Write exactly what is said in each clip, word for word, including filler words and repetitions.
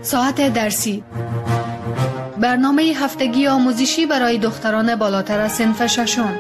ساعت درسی، برنامه هفتگی آموزشی برای دختران بالاتر از صنف ششم.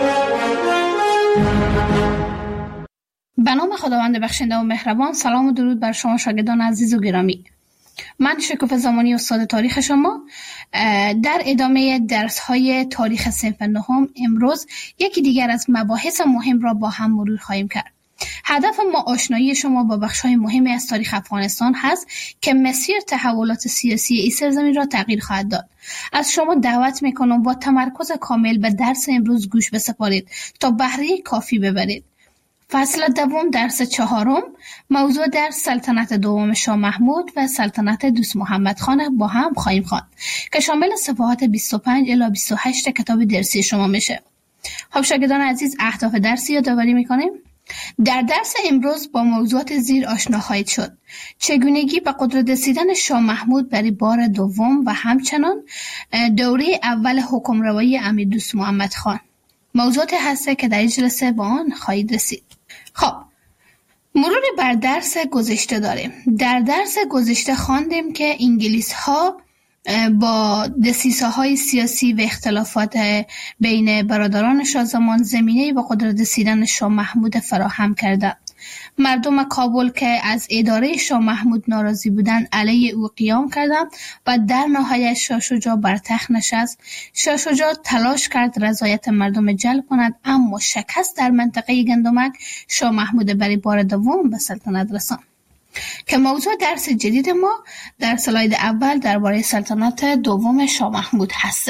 به نام خداوند بخشنده و مهربان. سلام و درود بر شما شاگردان عزیز و گرامی. من شکوفه زمانی استاد تاریخ شما. در ادامه درس های تاریخ صنف نهم امروز یکی دیگر از مباحث مهم را با هم مرور خواهیم کرد. هدف ما آشنایی شما با بخش‌های مهمی از تاریخ افغانستان هست که مسیر تحولات سیاسی این سرزمین را تغییر خواهد داد. از شما دعوت میکنم با تمرکز کامل به درس امروز گوش بسپارید تا بهره کافی ببرید. فصل دوم درس چهارم، موضوع درس سلطنت دوم شاه محمود و سلطنت دوست محمد خان با هم خواهیم خواند که شامل صفحات بیست و پنج الی بیست و هشت کتاب درسی شما میشه. خب شاگردان عزیز، اهداف درسی یادآوری میکنیم. در درس امروز با موضوعات زیر آشنا خواهید شد: چگونگی به قدرت رسیدن شاه محمود برای بار دوم و همچنان دوره اول حکمروایی امیر دوست محمد خان. موضوعات هسته که در این جلسه با آن خواهید رسید. خب مرور بر درس گذشته داریم. در درس گذشته خواندیم که انگلیس ها با دسیسه های سیاسی و اختلافات بین برادران شاه زمان زمینه به قدرت رسیدن شاه محمود فراهم کردند. مردم کابل که از اداره شاه محمود ناراضی بودند علیه او قیام کردند و در نهایت شاه شجاع بر تخت نشست. شاه شجاع تلاش کرد رضایت مردم جلب کند، اما شکست در منطقه گندمک شاه محمود برای بار دوم به سلطنت رساند که موضوع درس جدید ما در سلاید اول درباره سلطنت دوم شاه محمود هست.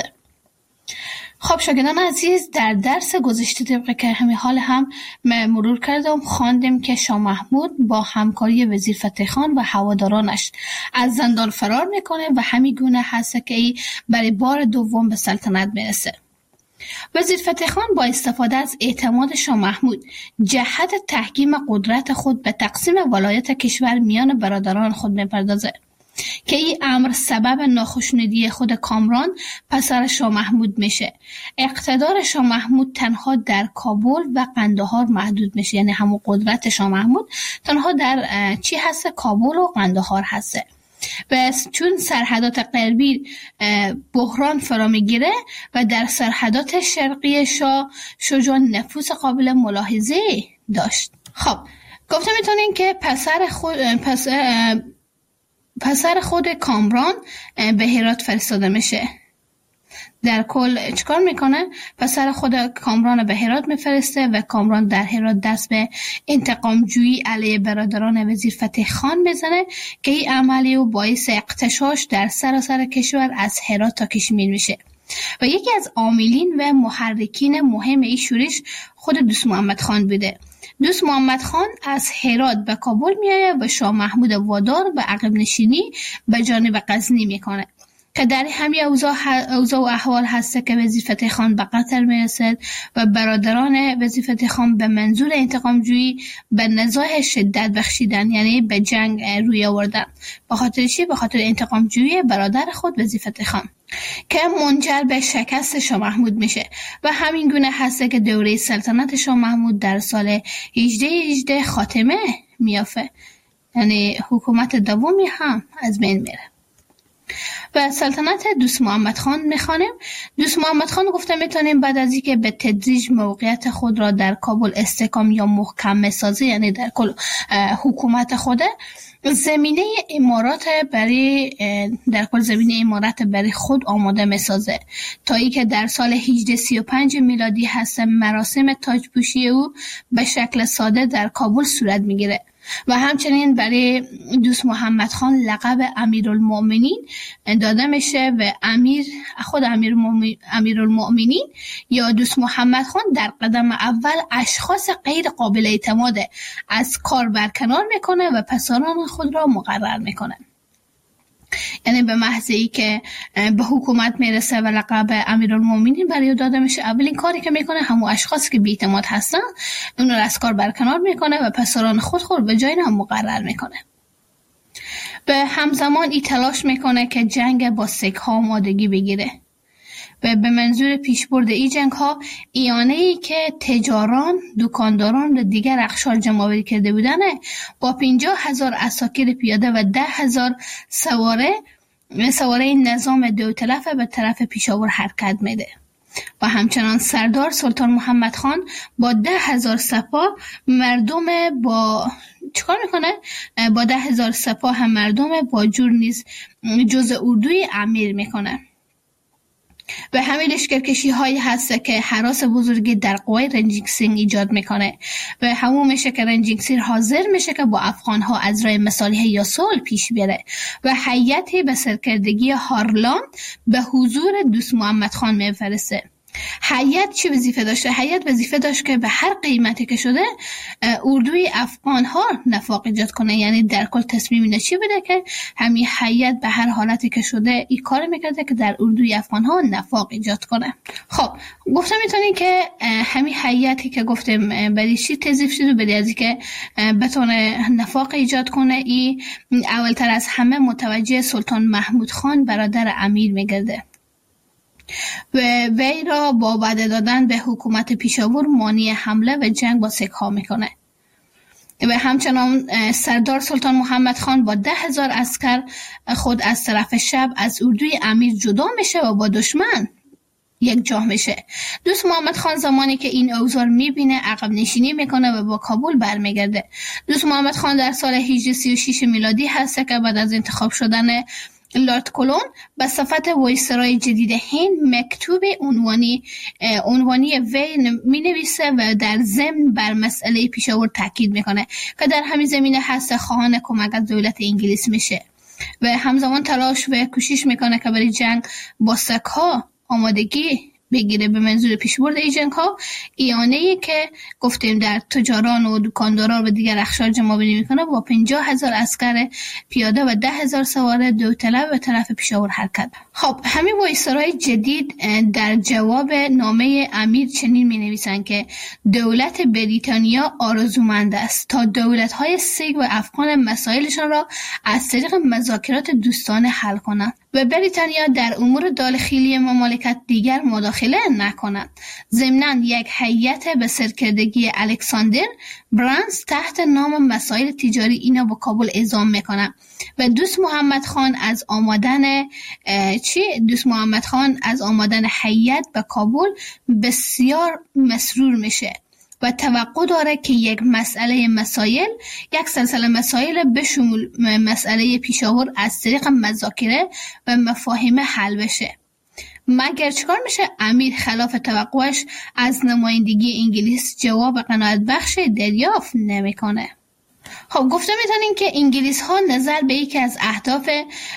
خب شاگردان عزیز، در درس گذشته طبق که همین حال هم مرور کردم خواندیم که شاه محمود با همکاری وزیر فتح خان و هوادارانش از زندان فرار میکنه و همین گونه هست که ای برای بار دوم به سلطنت میرسه. وزیر فتح خان با استفاده از اعتماد شاه محمود جهت تحکیم قدرت خود به تقسیم ولایت کشور میان برادران خود میپردازه که این امر سبب ناخشنودی خود کامران پسر شاه محمود میشه. اقتدار شاه محمود تنها در کابل و قندهار محدود میشه، یعنی همون قدرت شاه محمود تنها در چی هست؟ کابل و قندهار هست. و چون سرحدات غربی بحران فرا میگیره و در سرحدات شرقی شاه شجاع نفوذ قابل ملاحظه داشت. خب گفته میتونین که پسر خود پسر پسر خود کامران به هرات فرستاده میشه. در کل چیکار میکنه؟ پسر خود کامران به هرات میفرسته و کامران در هرات دست به انتقام جویی علیه برادران وزیر فتح خان بزنه که این عملی و باعث اغتشاش در سراسر کشور از هرات تا کشمیر میشه. و یکی از عاملین و محرکین مهم این شورش خود دوست محمد خان بوده. دوست محمد خان از هرات به کابل میایه و شاه محمود وادار به عقب نشینی به جانب غزنی میکنه که در همین اوضاع اوضاع و احوال هست که وزیر فتح خان به قتل میرسد و برادران وزیر فتح خان به منظور انتقام جویی به نزاع شدت بخشیدن، یعنی به جنگ روی آوردن. به خاطر چی؟ به خاطر انتقام جویی برادر خود وزیر فتح خان که منجر به شکست شاه محمود میشه. و همین گونه هست که دوره سلطنت شاه محمود در سال هجده هجده خاتمه میافه، یعنی حکومت دومی هم از بین میره. و سلطنت دوست محمد خان میخوانیم. دوست محمد خان گفته میتونیم بعد از اینکه به تدریج موقعیت خود را در کابل استحکام یا محکم میسازه، یعنی در کل حکومت خوده، زمینه امارات برای در کل زمینه امارات برای خود آماده میسازه تا ای که در سال هجده سی و پنج میلادی هست مراسم تاجپوشی او به شکل ساده در کابل صورت میگیره و همچنین برای دوست محمد خان لقب امیرالمؤمنین داده میشه و امیر خود امیرالمؤمنین یا دوست محمد خان در قدم اول اشخاص غیر قابل اعتماد از کار برکنار میکنه و پسران خود را مقرر میکنه. یعنی به محض ای که به حکومت میرسه و لقب امیرالمؤمنین برای داده میشه، اولین کاری که میکنه همون اشخاصی که بی‌اعتماد هستن اون رو از کار برکنار میکنه و پسران خود خود به جای هم مقرر میکنه. به همزمان ای تلاش میکنه که جنگ با سیک‌ها آمادگی بگیره و به منظور پیشبرد این جنگ ها ایانه‌ای که تجاران، دکانداران و دیگر اقشار جمع‌آوری کرده بودند با پنجاه هزار عساکر پیاده و ده هزار سواره سواره نظام داوطلب به طرف پیشاور حرکت میده و همچنان سردار سلطان محمد خان با ده هزار سپاه مردم با چیکار میکنه؟ با ده هزار سپاه هم مردم با جور نیز جز اردوی امیر میکنه و همین لشکرکشی هایی هست که هراس بزرگی در قوای رنجینگ سینگ ایجاد میکنه و همون میشه که رنجینگ سینگ حاضر میشه که با افغان ها از راه مصالحه یا صلح پیش بره و هیئتی به سرکردگی هارلان به حضور دوست محمد خان میفرسته. هیئت چه وظیفه داشته؟ هیئت وظیفه داشت که به هر قیمتی که شده اردوی افغان ها نفاق ایجاد کنه، یعنی در کل تصمیم اینه چی بده که همین هیئت به هر حالتی که شده این کار میکرده که در اردوی افغان ها نفاق ایجاد کنه. خب گفتم میتونی که همین هیئتی که گفتم برای چی توظیف شده، برای از اینکه بتونه نفاق ایجاد کنه، این اولتر از همه متوجه سلطان محمود خان برادر امیر میگرده و وی را با وعده دادن به حکومت پیشاور مانع حمله و جنگ با سیک ها میکنه و همچنان سردار سلطان محمد خان با ده هزار عسکر خود از طرف شب از اردوی امیر جدا میشه و با دشمن یک جا میشه. دوست محمد خان زمانی که این اوضاع میبینه عقب نشینی میکنه و با کابل برمیگرده. دوست محمد خان در سال هجده سی و شش میلادی هست که بعد از انتخاب شدن لارد کلون به صفت وایسرای جدید هند مکتوب عنوانی عنوانی وی می نویسه و در ضمن بر مسئله پیشاور تاکید میکنه که در همین زمینه هست خواهان کمک از دولت انگلیس میشه و همزمان تلاش و کوشش میکنه که برای جنگ با سک‌ها آمادگی بگیره به منظور پیشبرد این جنگ ها. ایانه‌ای که گفتیم در تجاران و دکانداران و دیگر اقشار جمع‌آوری میکنه با پنجاه هزار عسکر پیاده و ده هزار سوار داوطلب به طرف پیشاور حرکت. خب همین وایسرای جدید در جواب نامه امیر چنین می نویسن که دولت بریتانیا آرزومند است تا دولت‌های سیک و افغان مسائلشان را از طریق مذاکرات دوستانه حل کنند و بریتانیا در امور داخلی مملکت دیگر مداخله نکنند. ضمناً یک هیئت به سرکردگی الکساندر برانز تحت نام مسائل تجاری اینا با کابل اعزام میکنه و دوست محمد خان از آمدن چی دوست محمد خان از آمدن هیئت به کابل بسیار مسرور میشه و توقع داره که یک مسئله مسائل یک سلسله مسائل به شمول مسئله پیشاور از طریق مذاکره و مفاهیم حل بشه. مگر چیکار میشه؟ امیر خلاف توقعش از نمایندگی انگلیس جواب قناعت بخش دریافت نمیکنه. خب گفته میتونیم که انگلیس ها نظر به یکی از اهداف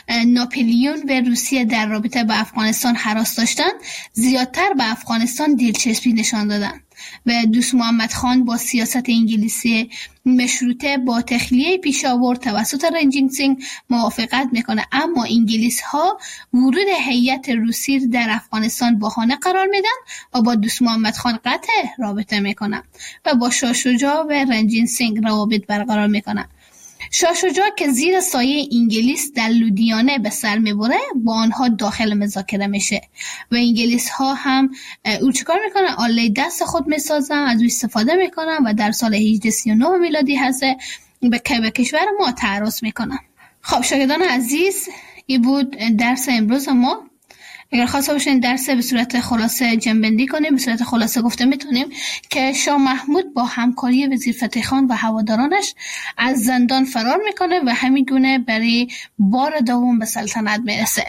ناپلیون و روسیه در رابطه با افغانستان هراس داشتن زیادتر به افغانستان دلچسبی نشان دادن و دوست محمد خان با سیاست انگلیسی مشروطه با تخلیه پیشاور توسط رنجینگ سینگ موافقت میکنه، اما انگلیس ها ورود هیئت روسی در افغانستان بهانه قرار میدن و با دوست محمد خان قطع رابطه میکنن و با شاه شجاع و رنجینگ سینگ روابط برقرار میکنن. شاه شجاع که زیر سایه انگلیس در لودیانه به سر میبره با آنها داخل مذاکره میشه و انگلیس ها هم او چیکار میکنن؟ آله دست خود میسازن، از او استفاده میکنن و در سال هجده سی و نه میلادی هست به به کشور ما تعرض میکنن. خب شاگردان عزیز، این بود درس امروز ما. اگر خواسته باشین درس به صورت خلاصه جنبندی کنیم، به صورت خلاصه گفته میتونیم که شاه محمود با همکاری وزیر فتح خان و هوادارانش از زندان فرار میکنه و همین گونه برای بار دوم به سلطنت میرسه.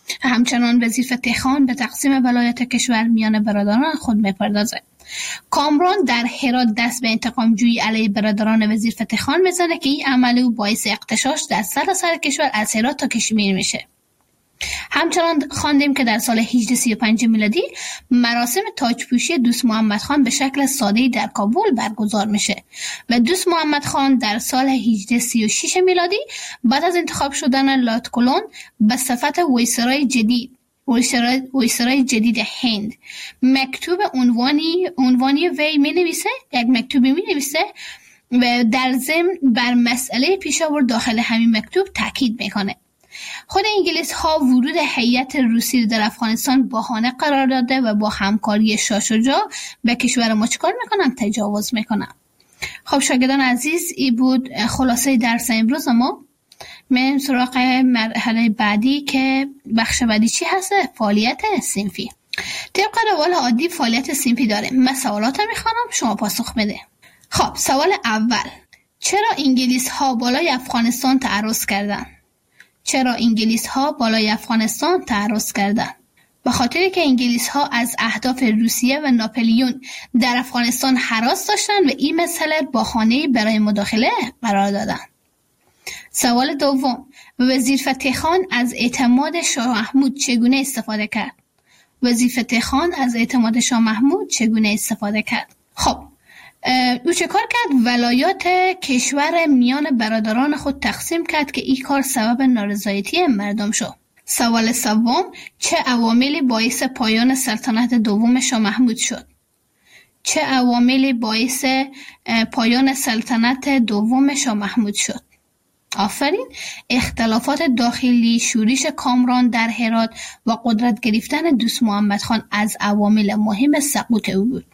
همچنان وزیر فتح خان به تقسیم ولایت کشور میان برادران خود میپردازه. کامران در هرات دست به انتقام جویی علیه برادران وزیر فتح خان میزنه که این عمل او باعث اغتشاش در سراسر کشور از هرات تا کشمیر میشه. همچنان خواندیم که در سال هجده سی و پنج میلادی مراسم تاجپوشی دوست محمد خان به شکل ساده‌ای در کابل برگزار میشه و دوست محمد خان در سال هجده سی و شش میلادی بعد از انتخاب شدن لارد کلون به صفت وایسرای جدید وایسرای, وایسرای جدید هند مکتوب عنوانی عنوانی وی می نویسه یک مکتوبی می نویسه و در ضمن بر مسئله پیشاور داخل همین مکتوب تاکید میکنه خود انگلیس ها ورود هیئت روسی در افغانستان بهانه قرار داده و با همکاری شاه شجاع به کشور ما چیکار میکنن؟ تجاوز میکنن. خب شاگردان عزیز، این بود خلاصه درس امروز ما. میریم سراغ مرحله بعدی که بخش بعدی چی هست؟ فعالیت صنفی. طبق روال عادی فعالیت صنفی داره. من سوالات میخوانم، شما پاسخ بده. خب سوال اول، چرا انگلیس ها بالای افغانستان تعرض کردن؟ چرا انگلیس ها بالای افغانستان تعرض کردن؟ به خاطر که انگلیس ها از اهداف روسیه و ناپلیون در افغانستان هراس داشتن و این مسئله بهانه‌ای برای مداخله قرار دادن. سوال دوم، وزیر فتح خان از اعتماد شاه محمود چگونه استفاده کرد؟ وزیر فتح خان از اعتماد شاه محمود چگونه استفاده کرد؟ خب او چه کار کرد؟ ولایات کشور میان برادران خود تقسیم کرد که این کار سبب نارضایتی مردم شد. سوال سوم، چه عواملی باعث پایان سلطنت دوم شاه محمود شد؟ چه عواملی باعث پایان سلطنت دوم شاه محمود شد؟ آفرین. اختلافات داخلی، شورش کامران در هرات و قدرت گرفتن دوست محمد خان از عوامل مهم سقوط او بود.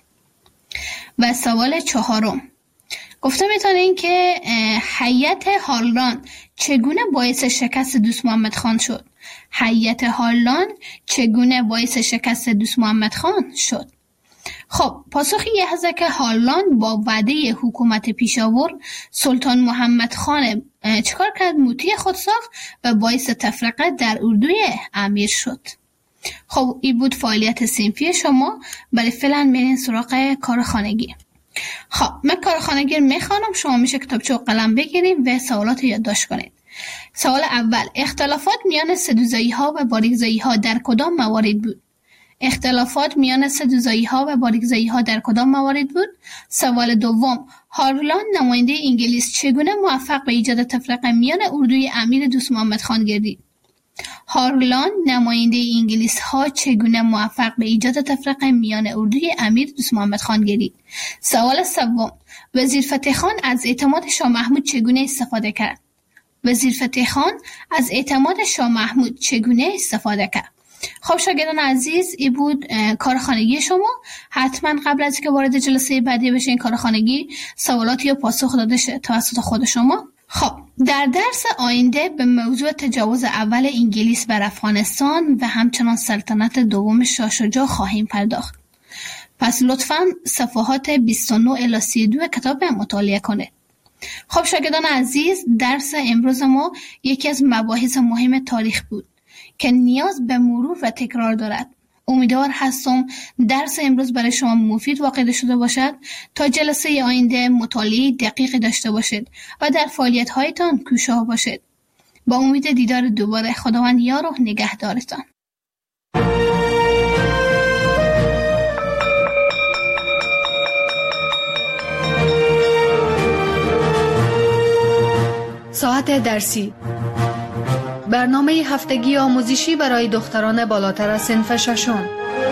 و سوال چهارم، گفته میتونین که هیئت هارلان چگونه باعث شکست دوست محمد خان شد؟ هیئت هارلان چگونه باعث شکست دوست محمد خان شد؟ خب پاسخی یه هست که هارلان با وعده حکومت پیشاور سلطان محمد خان چکار کرد؟ موتی خود ساخت و باعث تفرقه در اردوی امیر شد. خب این بود فعالیت صنفی شما. برای فعلا میرین سراغ کار خانگی. خب من کار خانگی رو میخوانم، شما میشه کتابچه و قلم بگیرید و سوالات یادداشت کنید. سوال اول، اختلافات میان سدوزایی ها و باریکزایی ها در کدام موارد بود؟ اختلافات میان سدوزایی ها و باریکزایی ها در کدام موارد بود؟ سوال دوم، هارلان نماینده انگلیس چگونه موفق به ایجاد تفرقه میان اردوی امیر دوست محمد خان گردید؟ هارلان نماینده انگلیس ها چگونه موفق به ایجاد تفرقه میان اردوی امیر دوست محمد خان گردید؟ سوال سوم، وزیر فتح خان از اعتماد شاه محمود چگونه استفاده کرد؟ وزیر فتح خان از اعتماد شاه محمود چگونه استفاده کرد؟ خب شاگردان عزیز، این بود کار خانگی شما. حتما قبل از اینکه وارد جلسه بعدی بشین کار خانگی سوالاتی رو پاسخ داده شه توسط خود شما. خب در درس آینده به موضوع تجاوز اول انگلیس بر افغانستان و همچنان سلطنت دوم شاه شجاع خواهیم پرداخت. پس لطفاً صفحات بیست و نه الی سی و دو کتاب مطالعه کنید. خب شاگردان عزیز، درس امروز ما یکی از مباحث مهم تاریخ بود که نیاز به مرور و تکرار دارد. امیدوار هستم درس امروز برای شما مفید واقع شده باشد تا جلسه آینده مطالعه دقیقی داشته باشید و در فعالیت هایتان کوشاه باشید. با امید دیدار دوباره، خداوند یار و نگهدارتان. ساعت درسی، برنامه هفتگی آموزشی برای دختران بالاتر از صنف ششم.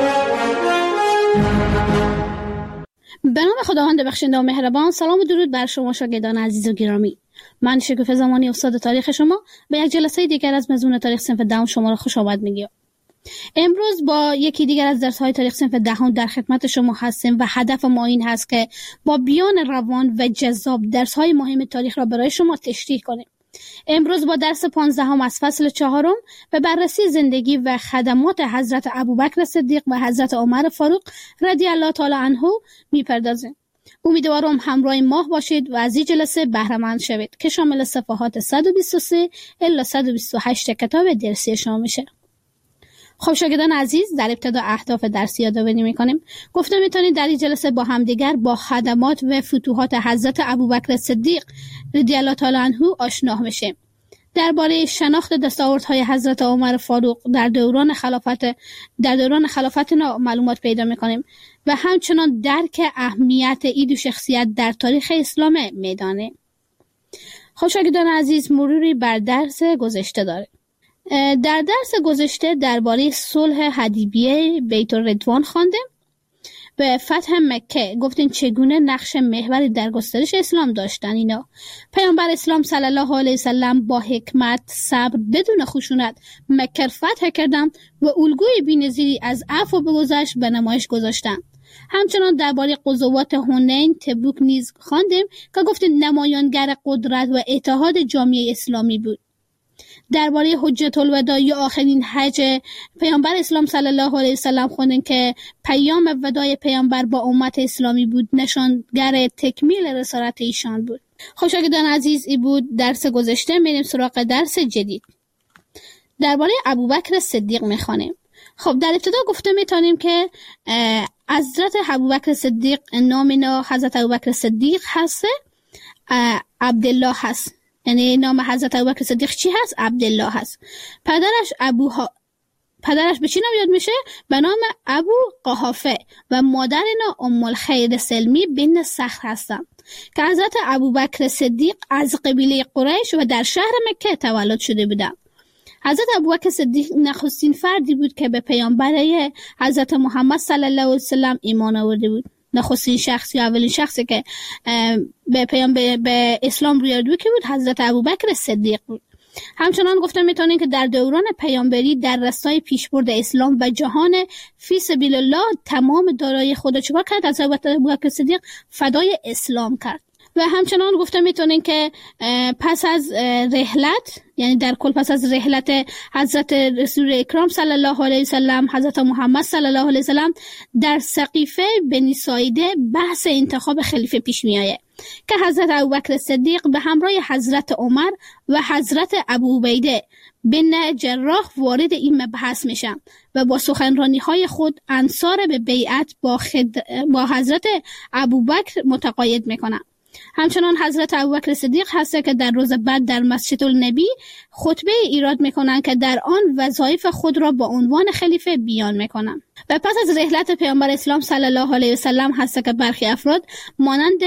به نام خداوند بخشنده و مهربان. سلام و درود بر شما شاگردان عزیز و گرامی. من شکوفه زمانی استاد تاریخ شما به یک جلسه دیگر از مضمون تاریخ صنف دهم شما را خوش آمد میگم. امروز با یکی دیگر از درس‌های تاریخ صنف دهم در خدمت شما هستیم و هدف ما این هست که با بیان روان و جذاب درس‌های مهم تاریخ را برای شما تشریح کنیم. امروز با درس پانزدهم از فصل چهارم به بررسی زندگی و خدمات حضرت ابوبکر صدیق و حضرت عمر فاروق رضی الله تعالی عنه میپردازیم. امیدوارم همراه ما باشید و از این جلسه بهره مند شوید که شامل صفحات صد و بیست و سه الی صد و بیست و هشت کتاب درسی شما میشه. خب شاگردان عزیز، در ابتدا اهداف درسی یادآوری می‌کنیم. گفته می‌تونید در این جلسه با همدیگر با خدمات و فتوحات حضرت ابوبکر صدیق رضی الله تعالی عنه آشنا بشیم. درباره شناخت دستاوردهای حضرت عمر فاروق در دوران خلافت در دوران خلافت معلومات پیدا می‌کنیم و همچنان درک اهمیت این دو شخصیت در تاریخ اسلام میدانه. خب شاگردان عزیز، مروری بر درس گذشته داره. در درس گذشته درباره صلح حدیبیه بیت الرضوان خواندیم. به فتح مکه گفتین چگونه نقش محوری در گسترش اسلام داشتن اینا. پیامبر اسلام صلی الله علیه وسلم با حکمت، صبر، بدون خشونت مکه فتح کردن و الگوی بی‌نظیری از عفو و گذشت به نمایش گذاشتن. همچنان درباره غزوات حنین، تبوک نیز خواندیم که گفتین نمایانگر قدرت و اتحاد جامعه اسلامی بود. درباره حجت الوداع یا آخرین حج پیامبر اسلام صلی الله علیه وسلم خوندیم که پیام وداع پیامبر با امت اسلامی بود، نشانگر تکمیل رسالت ایشان بود. خوشاگدان عزیز، این بود درس گذشته. میریم سراغ درس جدید. درباره ابوبکر صدیق میخوانیم. خب در ابتدا گفته میتونیم که حضرت ابوبکر صدیق نام اینا حضرت ابوبکر صدیق هست، عبدالله هست. یعنی نام حضرت ابوبکر صدیق چی هست؟ عبدالله هست. پدرش ابوها پدرش به چی نام یاد میشه؟ به نام ابو قحافه و مادر اینا ام الخیر سلمی بنت صخر هستن که حضرت ابوبکر صدیق از قبیله قریش و در شهر مکه تولد شده بودند. حضرت ابوبکر صدیق نخستین فردی بود که به پیامبر حضرت محمد صلی الله علیه وسلم ایمان آورده بود. نخستین شخصی یا اولین شخصی که به پیامبر به اسلام روی آورده بود که بود حضرت ابوبکر صدیق بود. همچنان گفتم میتونین که در دوران پیامبری در راستای پیشبرد اسلام و جهان فی سبیل الله تمام دارایی خود را چیکار کرد؟ حضرت ابوبکر صدیق فدای اسلام کرد. و همچنان گفتم میتونین که پس از رحلت، یعنی در کل پس از رحلت حضرت رسول اکرام صلی الله علیه وسلم، حضرت محمد صلی الله علیه وسلم، در سقیفه بنی ساعده بحث انتخاب خلیفه پیش میآید که حضرت ابوبکر صدیق به همراه حضرت عمر و حضرت ابو عبیده بن جراح وارد این مبحث میشن و با سخنرانی های خود انصار به بیعت با, خد... با حضرت ابوبکر متقاعد میکنن. همچنان حضرت ابوبکر صدیق هست که در روز بعد در مسجد النبی خطبه ایراد میکنن که در آن وظایف خود را با عنوان خلیفه بیان میکنن. و پس از رحلت پیامبر اسلام صلی الله علیه وسلم هست که برخی افراد مانند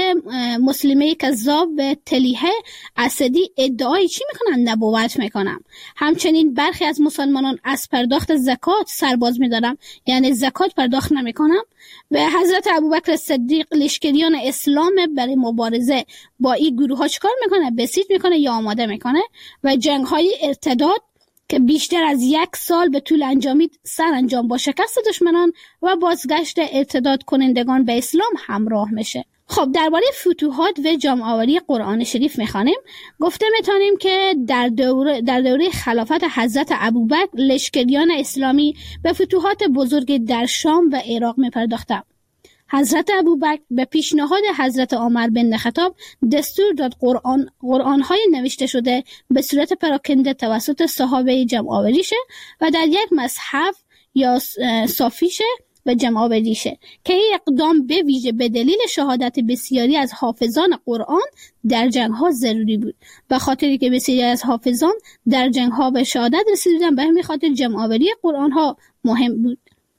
مسلمه کذاب و تلیحه اسدی ادعای چی میکنن؟ نبوت میکنن. همچنین برخی از مسلمانان از پرداخت زکات سرباز میدارن، یعنی زکات پرداخت نمیکنن. و حضرت ابوبکر صدیق لشکریان اسلام برای مبارزه با این گروه ها چکار میکنه؟ بسیج میکنه یا آماده میکنه و جنگ های ارتداد که بیشتر از یک سال به طول انجامید سر انجام با شکست دشمنان و بازگشت ارتداد کنندگان به اسلام همراه میشه. خب درباره فتوحات و جمع آوری قرآن شریف میخوانیم. گفته میتونیم که در دوره در دوره خلافت حضرت ابوبکر لشکریان اسلامی به فتوحات بزرگ در شام و عراق میپرداختند. حضرت ابوبکر به پیشنهاد حضرت عمر بن خطاب دستور داد قرآن قرآن‌های نوشته شده به صورت پراکنده توسط صحابه جمع آوری شه و در یک مصحف یا صافی شه و جمع آوری شه که این اقدام به ویژه به دلیل شهادت بسیاری از حافظان قرآن در جنگ‌ها ضروری بود. به خاطری که بسیاری از حافظان در جنگ‌ها به شهادت رسیدن، به همین خاطر جمع آوری قرآن‌ها مهم بود.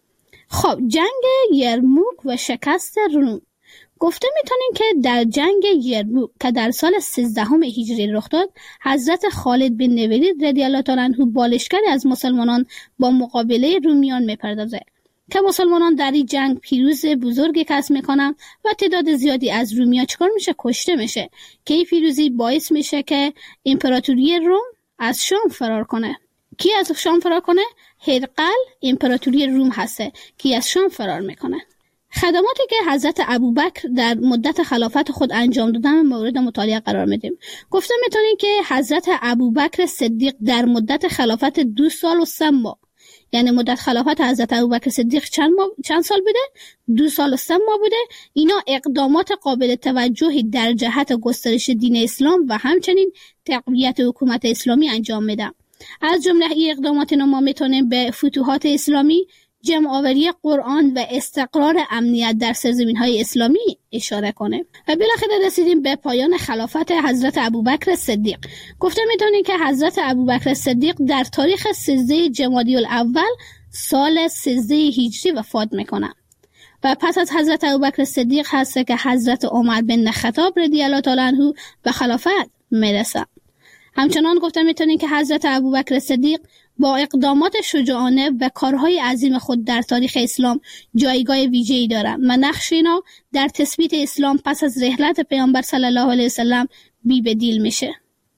خب جنگ یرموک و شکست روم. گفته میتونیم که در جنگ یرموک که در سال سیزدهم هجری رخ داد، حضرت خالد بن ولید رضی الله تعالی عنه با لشکری از مسلمانان با مقابله رومیان میپردازه که مسلمانان در این جنگ پیروز بزرگی کسب میکنن و تعداد زیادی از رومیان چکار میشه؟ کشته میشه که این پیروزی باعث میشه که امپراتوری روم از شام فرار کنه. کی از شام فرار کنه؟ هرقل امپراتوری روم هسته کی از شام فرار میکنه. خدماتی که حضرت ابوبکر در مدت خلافت خود انجام دادن مورد مطالعه قرار میدیم. گفته میتونیم که حضرت ابوبکر صدیق در مدت خلافت دو سال و سه ماه، یعنی مدت خلافت حضرت ابوبکر صدیق چند ماه چند سال بوده؟ دو سال و سه ماه بوده. اینا اقدامات قابل توجهی در جهت گسترش دین اسلام و همچنین تقویت حکومت اسلامی انجام میدن. از جمله این اقدامات ما میتونیم به فتوحات اسلامی، جمع آوری قرآن و استقرار امنیت در سرزمین‌های اسلامی اشاره کنیم. و بالاخره رسیدیم به پایان خلافت حضرت ابوبکر صدیق. گفته میتونیم که حضرت ابوبکر صدیق در تاریخ سیزده جمادی الاول سال سیزده هجری وفات میکنه و پس از حضرت ابوبکر صدیق هست که حضرت عمر بن خطاب رضی الله تعالی عنه به خلافت میرسه. همچنان گفته میتونیم که حضرت ابوبکر صدیق با اقدامات شجاعانه و کارهای عظیم خود در تاریخ اسلام جایگاه ویژه‌ای دارند و نقش اینا در تثبیت اسلام پس از رحلت پیامبر صلی الله علیه وسلم بی بدیل میشه.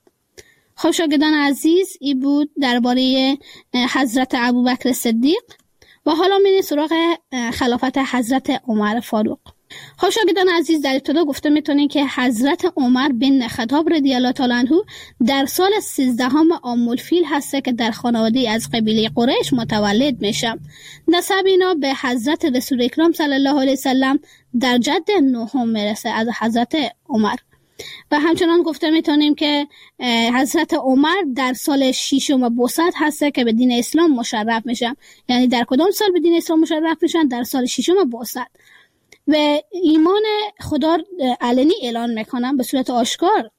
خب شاگردان عزیز، این بود درباره حضرت ابوبکر صدیق و حالا میریم سراغ خلافت حضرت عمر فاروق. خب شاگردان عزیز، در ابتدا گفته میتونین که حضرت عمر بن خطاب رضی الله تعالی عنه در سال سیزدهم عام الفیل هسته که در خانواده از قبیله قریش متولد میشه. نسب اینا به حضرت رسول اکرم صلی الله علیه وسلم در جد نهم میرسه از حضرت عمر. و همچنان گفته میتونیم که حضرت عمر در سال ششم بعثت هسته که به دین اسلام مشرف میشن. یعنی در کدام سال به دین اسلام مشرف میشن؟ در سال ششم بعثت. و ایمان خدا علنی اعلان میکنم، به صورت آشکار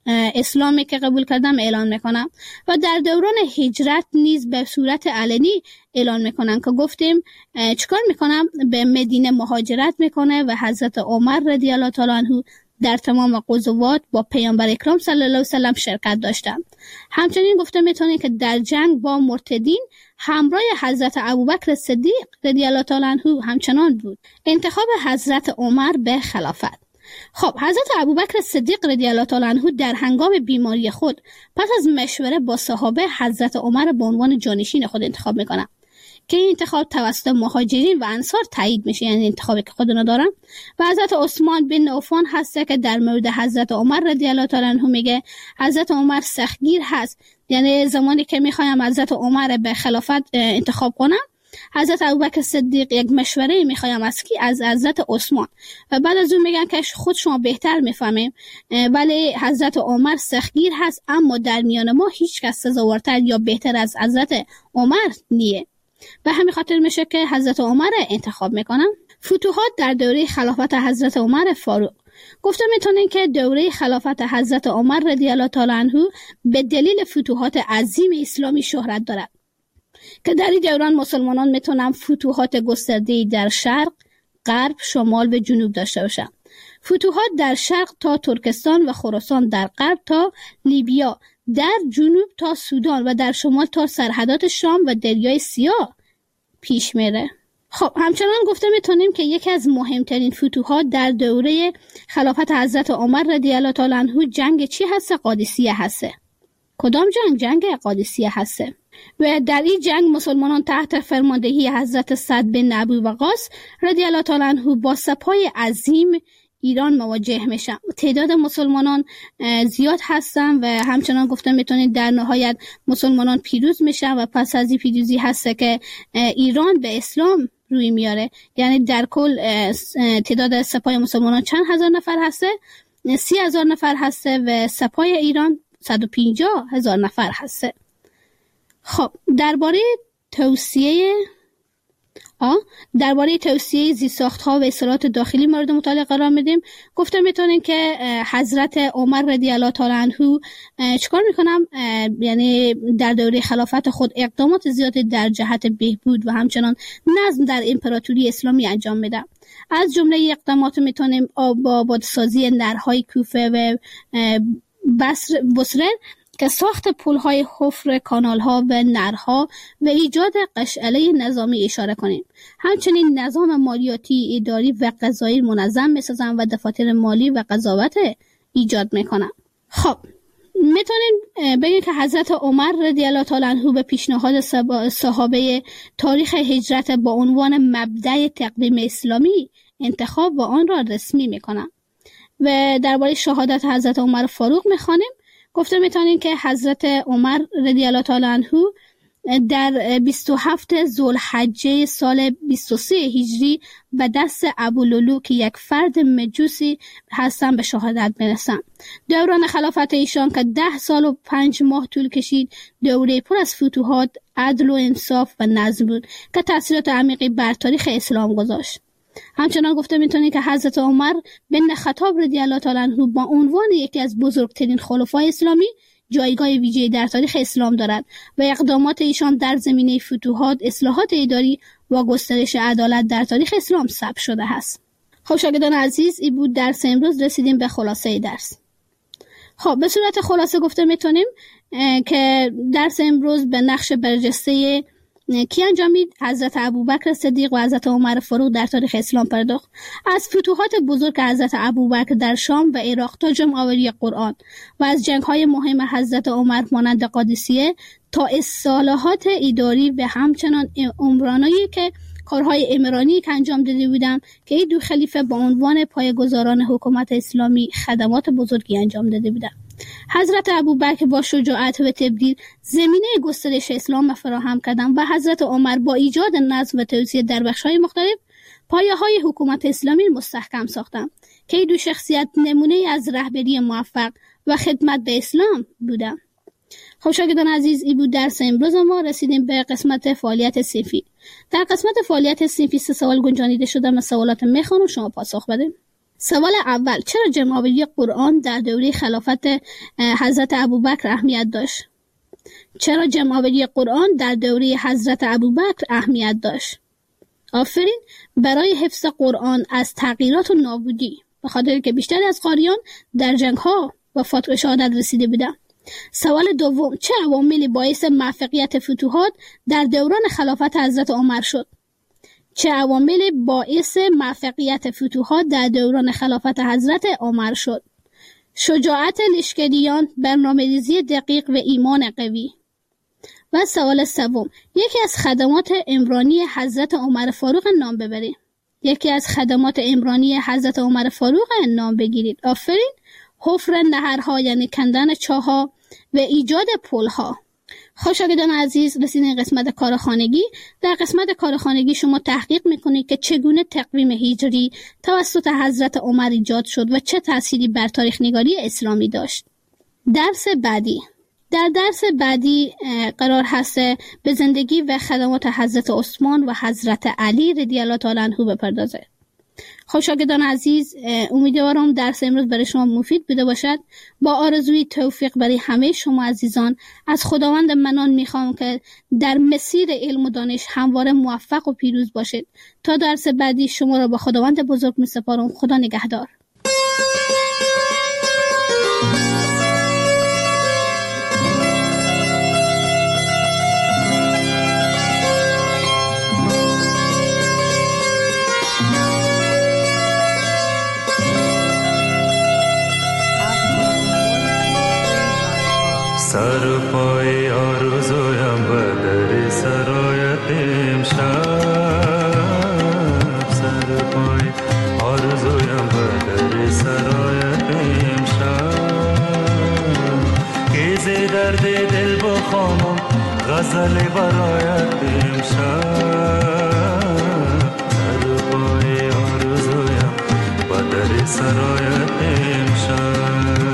اسلامی که قبول کردم اعلان میکنم و در دوران هجرت نیز به صورت علنی اعلان میکنم که گفتیم چیکار میکنم؟ به مدینه مهاجرت میکنه و حضرت عمر رضی الله تعالی عنه در تمام غزوات با پیامبر اکرم صلی الله علیه وسلم شرکت داشتند. همچنین گفته میتونید که در جنگ با مرتدین همراه حضرت ابوبکر صدیق رضی الله تعالی عنه همچنان بود. انتخاب حضرت عمر به خلافت. خب حضرت ابوبکر صدیق رضی الله تعالی عنه در هنگام بیماری خود پس از مشوره با صحابه حضرت عمر به عنوان جانشین خود انتخاب میکنند که این انتخاب توسط مهاجرین و انصار تایید میشه، یعنی انتخابی که خودنا دارن. و حضرت عثمان بن عفان هسته که در مورد حضرت عمر رضی الله تعالی عنه میگه حضرت عمر سختگیر هست، یعنی زمانی که میخوایم حضرت عمر به خلافت انتخاب کنم، حضرت ابوبکر صدیق یک مشوره میخوایم از کی؟ از حضرت عثمان. و بعد از اون میگن که خود شما بهتر میفهمیم، ولی حضرت عمر سختگیر هست، اما در میان ما هیچ کس سزاوارتر یا بهتر از حضرت عمر نیه. به همین خاطر میشه که حضرت عمر انتخاب میکنم. فتوحات در دوره خلافت حضرت عمر فاروق. گفته میتونین که دوره خلافت حضرت عمر رضی الله تعالی عنه به دلیل فتوحات عظیم اسلامی شهرت دارد که در این دوران مسلمانان میتونن فتوحات گسترده‌ای در شرق، غرب، شمال و جنوب داشته باشن. فتوحات در شرق تا ترکستان و خراسان، در غرب تا لیبیا، در جنوب تا سودان و در شمال تا سرحدات شام و دریای سیاه پیش میره. خب همچنان گفته میتونیم که یکی از مهمترین فتوحات در دوره خلافت حضرت عمر رضی الله تعالی عنه جنگ چی هست؟ قادسیه هست. کدام جنگ؟ جنگ قادسیه هست. و در این جنگ مسلمانان تحت فرماندهی حضرت سعد بن ابی وقاص رضی الله تعالی عنه با سپاه عظیم ایران مواجه میشن. تعداد مسلمانان زیاد هستن و همچنان گفته میتونید در نهایت مسلمانان پیروز میشن و پس از این پیروزی هسته که ایران به اسلام روی میاره. یعنی در کل تعداد سپاه مسلمانان چند هزار نفر هسته؟ سی هزار نفر هسته و سپاه ایران صد و پنجاه هزار نفر هسته. خب درباره توصیه آه درباره توصیه زیرساخت‌ها و اصلاحات داخلی مورد مطالعه قرار میدیم. گفته میتونیم که حضرت عمر رضی الله تعالی عنه چیکار میکنم؟ یعنی در دوره خلافت خود اقدامات زیادی در جهت بهبود و همچنان نظم در امپراتوری اسلامی انجام میدم. از جمله اقدامات میتونیم آبادسازی نرهای کوفه و بصره بصره که ساخت پل‌های حفر کانال‌ها و نرها و ایجاد قشعله نظامی اشاره کنیم. همچنین نظام مالیاتی، اداری و قضایی منظم می‌سازن و دفاتر مالی و قضاوت ایجاد می‌کنن. خب میتونیم بگیم که حضرت عمر رضی الله تعالی عنه به پیشنهاد صحابه تاریخ هجرت با عنوان مبدأ تقدیم اسلامی انتخاب و آن را رسمی می‌کنن. و درباره شهادت حضرت عمر فاروق می‌خوانیم. گفته میتونیم که حضرت عمر رضی الله تعالی عنه در بیست و هفت ذوالحجه سال بیست و سه هجری به دست ابولولو که یک فرد مجوسی هستن به شهادت میرسن. دوران خلافت ایشان که ده سال و پنج ماه طول کشید، دوره پر از فتوحات، عدل و انصاف و نظم بود که تأثیرات عمیقی بر تاریخ اسلام گذاشت. همچنان گفته میتونید که حضرت عمر بن خطاب رضی الله تعالی عنه با عنوان یکی از بزرگترین خلفای اسلامی جایگاه ویژه‌ای در تاریخ اسلام دارد و اقدامات ایشان در زمینه فتوحات، اصلاحات اداری و گسترش عدالت در تاریخ اسلام ثبت شده است. خب شاگردان عزیز، این بود درس امروز. رسیدیم به خلاصه درس. خب به صورت خلاصه گفته میتونیم که درس امروز به نقش برجسته کی انجامید؟ حضرت ابوبکر صدیق و حضرت عمر فاروق در تاریخ اسلام پرداخت. از فتوحات بزرگ حضرت ابوبکر در شام و عراق تا جمع‌آوری قرآن و از جنگ‌های مهم حضرت عمر مانند قادسیه تا اصلاحات اداری و همچنان عمرانایی که کارهای عمرانی که انجام داده بودند که این دو خلیفه با عنوان پایه‌گذاران حکومت اسلامی خدمات بزرگی انجام داده بودند. حضرت ابوبکر با شجاعت و تبدیل زمینه گسترش اسلام فراهم کردند و حضرت عمر با ایجاد نظم و توسعه در بخش‌های مختلف پایه‌های حکومت اسلامی مستحکم ساختند که این دو شخصیت نمونه از رهبری موفق و خدمت به اسلام بودند. خب شاگردان عزیز، این بود درس امروز ما. رسیدیم به قسمت فعالیت صنفی. در قسمت فعالیت صنفی سه سوال گنجانیده شده. من سوالات میخوام و شما پاسخ بدید. سوال اول: چرا جمع‌آوری قرآن در دوره خلافت حضرت ابوبکر اهمیت داشت؟ چرا جمع‌آوری قرآن در دوره حضرت ابوبکر اهمیت داشت؟ آفرین. برای حفظ قرآن از تغییرات و نابودی، به خاطر که بیشتر از قاریان در جنگ‌ها وفات و شهادت رسیده بودند. سوال دوم: چه عواملی باعث موفقیت فتوحات در دوران خلافت حضرت عمر شد؟ چه عواملی باعث موفقیت فتوحات در دوران خلافت حضرت عمر شد؟ شجاعت لشکریان، برنامه‌ریزی دقیق و ایمان قوی. و سوال سوم: یکی از خدمات عمرانی حضرت عمر فاروق نام ببرید. یکی از خدمات عمرانی حضرت عمر فاروق نام بگیرید. آفرین. حفر نهرها یعنی کندن چاه‌ها و ایجاد پل‌ها. خب شاگردان عزیز، رسیدیم قسمت کارخانگی. در قسمت کارخانگی شما تحقیق میکنید که چگونه تقویم هجری توسط حضرت عمر ایجاد شد و چه تأثیری بر تاریخ نگاری اسلامی داشت. درس بعدی. در درس بعدی قرار هست به زندگی و خدمات حضرت عثمان و حضرت علی رضی الله تعالی عنه بپردازه. خب شاگردان عزیز، امیدوارم درس امروز برای شما مفید بوده باشد. با آرزوی توفیق برای همه شما عزیزان از خداوند منان میخوام که در مسیر علم و دانش همواره موفق و پیروز باشید. تا درس بعدی شما را با خداوند بزرگ میسپارم. خدا نگهدار. سر پای آرزویم بدر سرایت امشب، سر پای آرزویم بدر سرایت امشب، که ز درد دل بخوانم غزل برایت امشب، سر پای آرزویم بدر سرایت امشب.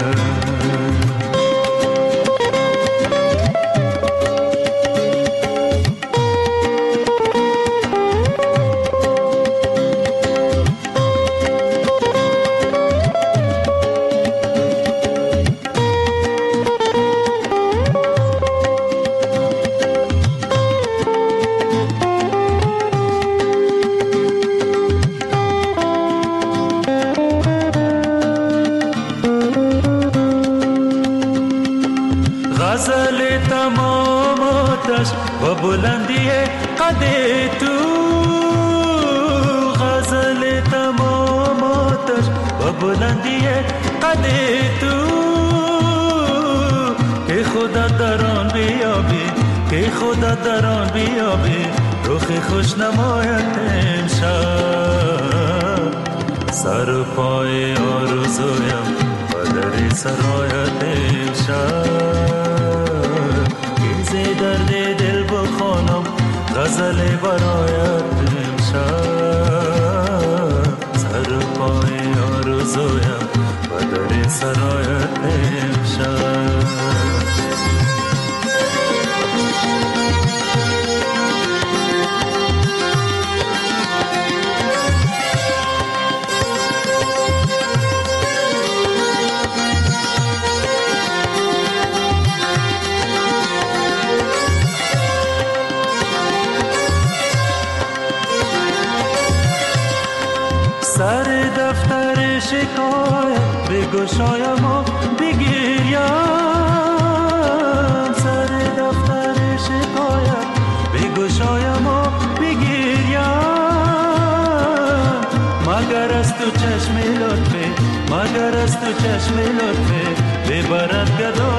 غزل تمام آتش و بلندی قد تو، غزل تمام آتش و بلندی قد تو، که خدا در آن بیابی، که خدا در آن بیابی، رخ خوش نمایت امشب، سر پای آرزویم و در سرایت امشب، درد دل بخوانم غزل برایت امشب، سر پای آرزویم و در سرایت امشب. سر دفتر شکایت بگشایم و بگیریم، تو چشم لطفه ببرد گدا